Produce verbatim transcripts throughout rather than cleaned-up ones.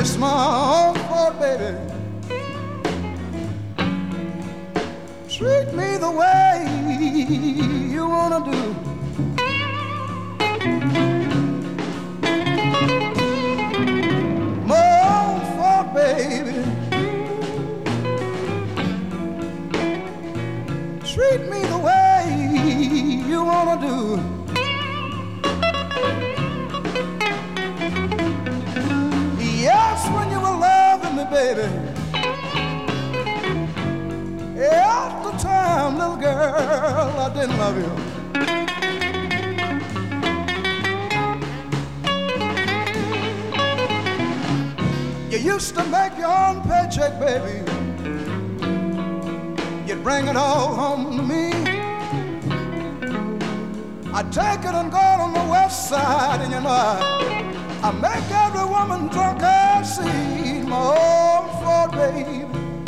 It's my own fault, baby. Treat me the way you wanna do. My own fault, baby. Treat me the way you wanna do. Yes, when you were loving me, baby. At the time, little girl, I didn't love you. You used to make your own paycheck, baby. You'd bring it all home to me. I'd take it and go on the west side, and you know I, I make every woman drunk I see. My own fault, baby.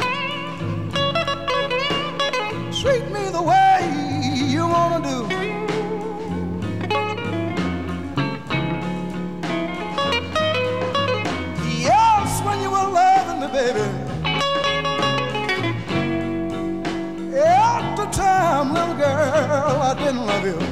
Treat me the way you wanna do. Yes, when you were loving me, baby. At the time, little girl, I didn't love you.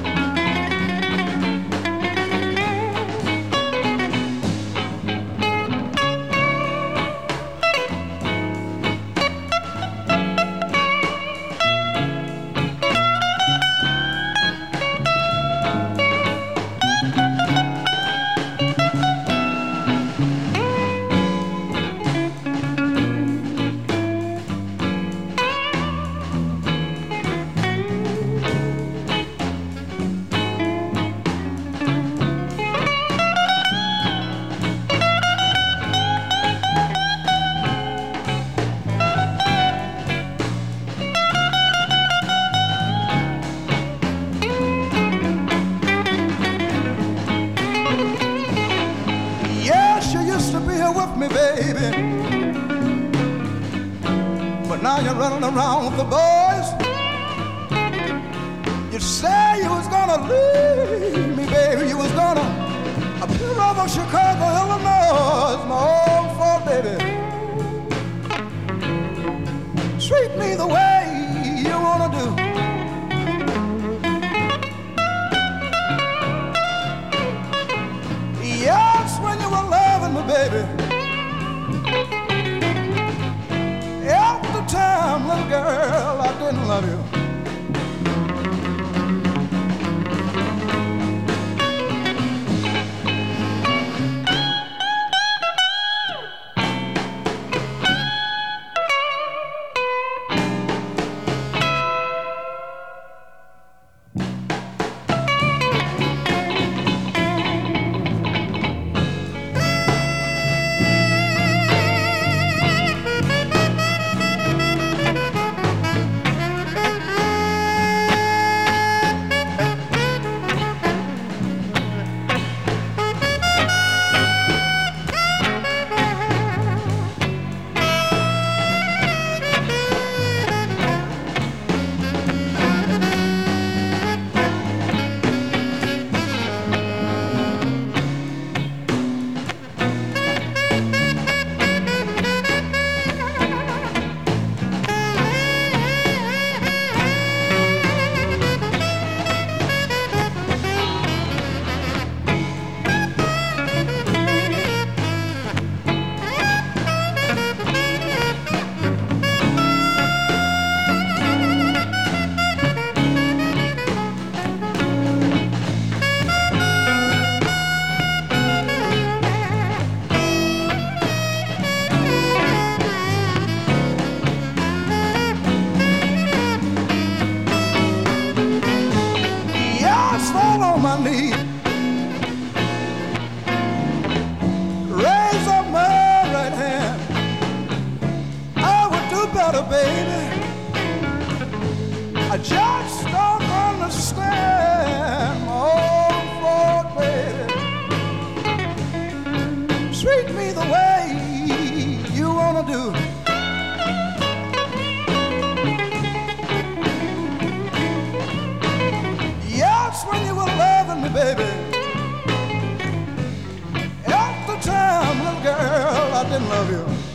With me, baby, but now you're running around with the boys. You say you was gonna leave me, baby. You was gonna appear over Chicago, Illinois. My own fault, baby. Treat me the way you wanna do. Yes, when you were loving me, baby. At the time, little girl, I didn't love you. My knee, raise up my right hand. I would do better, baby. I just don't understand my own fault, baby. Treat me the way you wanna do. Yes, when you were loving me, baby. At the time, little girl, I didn't love you.